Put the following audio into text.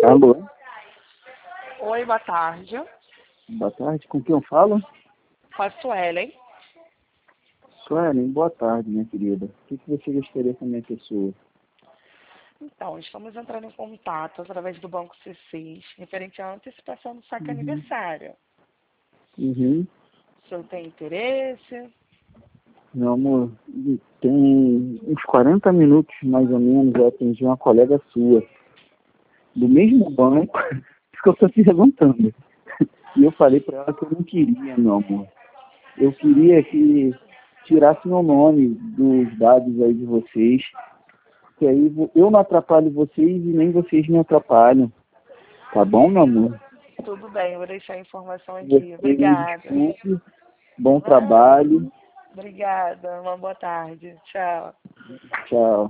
Alô? Oi, boa tarde. Boa tarde, com quem eu falo? Com a Suelen. Suelen, boa tarde, minha querida. O que você gostaria com a minha pessoa? Então, estamos entrando em contato através do Banco C6, referente à antecipação do saque Uhum. aniversário. Uhum. O senhor tem interesse? Meu amor, tem uns 40 minutos, mais ou menos, eu atendi uma colega sua, do mesmo banco, isso que eu estou te perguntando. E eu falei para ela que eu não queria, meu amor. Eu queria que tirasse meu nome dos dados aí de vocês, que aí eu não atrapalho vocês e nem vocês me atrapalham. Tá bom, meu amor? Tudo bem, eu vou deixar a informação aqui. Você me Obrigada. desculpe. Bom trabalho. Obrigada, uma boa tarde. Tchau. Tchau.